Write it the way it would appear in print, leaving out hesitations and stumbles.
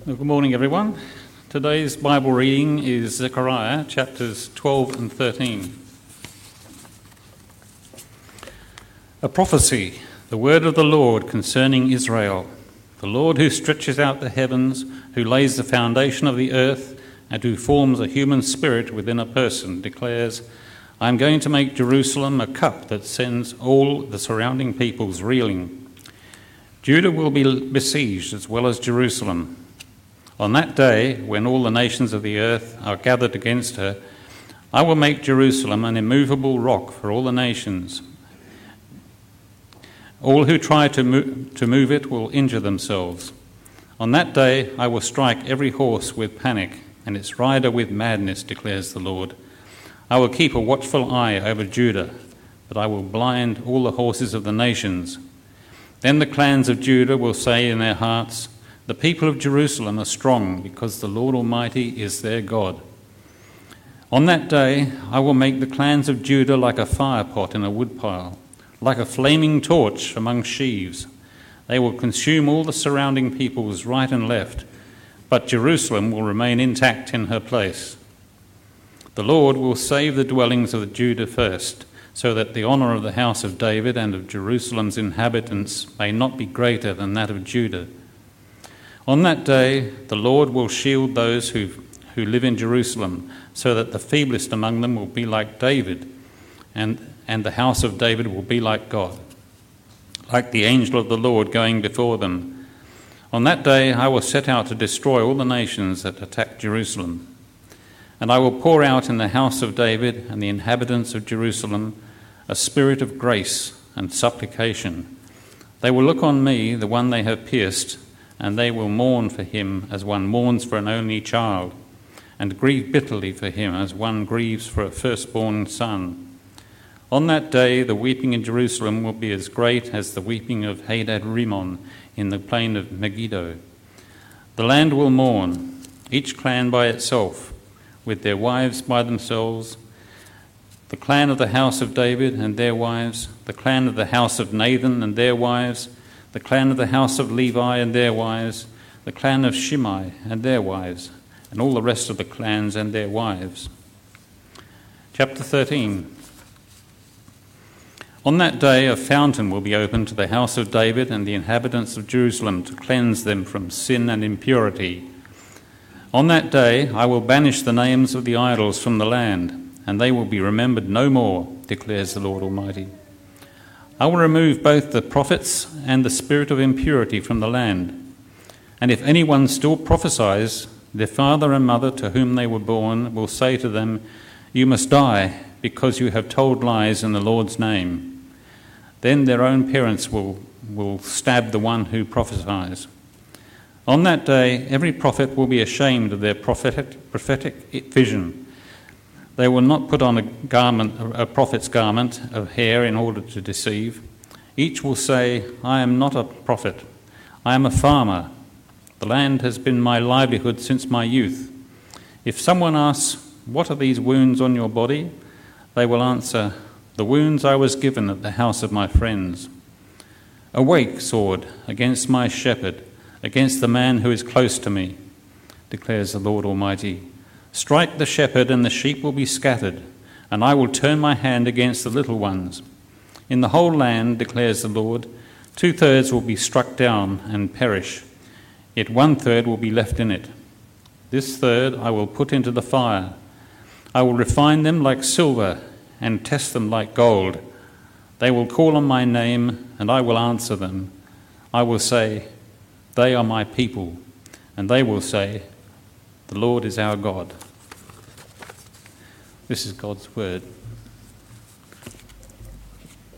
Well, good morning, everyone. Today's Bible reading is Zechariah chapters 12 and 13. A prophecy, the word of the Lord concerning Israel. The Lord who stretches out the heavens, who lays the foundation of the earth, and who forms a human spirit within a person, declares, I am going to make Jerusalem a cup that sends all the surrounding peoples reeling. Judah will be besieged as well as Jerusalem. On that day, when all the nations of the earth are gathered against her, I will make Jerusalem an immovable rock for all the nations. All who try to move it will injure themselves. On that day, I will strike every horse with panic, and its rider with madness, declares the Lord. I will keep a watchful eye over Judah, but I will blind all the horses of the nations. Then the clans of Judah will say in their hearts, the people of Jerusalem are strong because the Lord Almighty is their God. On that day, I will make the clans of Judah like a firepot in a woodpile, like a flaming torch among sheaves. They will consume all the surrounding peoples right and left, but Jerusalem will remain intact in her place. The Lord will save the dwellings of Judah first, so that the honour of the house of David and of Jerusalem's inhabitants may not be greater than that of Judah. On that day, the Lord will shield those who live in Jerusalem, so that the feeblest among them will be like David, and the house of David will be like God, like the angel of the Lord going before them. On that day, I will set out to destroy all the nations that attack Jerusalem. And I will pour out in the house of David and the inhabitants of Jerusalem a spirit of grace and supplication. They will look on me, the one they have pierced, and they will mourn for him as one mourns for an only child, and grieve bitterly for him as one grieves for a firstborn son. On that day, the weeping in Jerusalem will be as great as the weeping of Hadad-Rimmon in the plain of Megiddo. The land will mourn, each clan by itself, with their wives by themselves, the clan of the house of David and their wives, the clan of the house of Nathan and their wives, the clan of the house of Levi and their wives, the clan of Shimei and their wives, and all the rest of the clans and their wives. Chapter 13. On that day a fountain will be opened to the house of David and the inhabitants of Jerusalem to cleanse them from sin and impurity. On that day I will banish the names of the idols from the land, and they will be remembered no more, declares the Lord Almighty. I will remove both the prophets and the spirit of impurity from the land. And if anyone still prophesies, their father and mother to whom they were born will say to them, you must die because you have told lies in the Lord's name. Then their own parents will stab the one who prophesies. On that day, every prophet will be ashamed of their prophetic vision. They will not put on a prophet's garment of hair in order to deceive. Each will say, I am not a prophet. I am a farmer. The land has been my livelihood since my youth. If someone asks, what are these wounds on your body? They will answer, the wounds I was given at the house of my friends. Awake, sword, against my shepherd, against the man who is close to me, declares the Lord Almighty. Strike the shepherd and the sheep will be scattered, and I will turn my hand against the little ones. In the whole land, declares the Lord, 2/3 will be struck down and perish, yet 1/3 will be left in it. This third I will put into the fire. I will refine them like silver and test them like gold. They will call on my name, and I will answer them. I will say, they are my people, and they will say, the Lord is our God. This is God's word.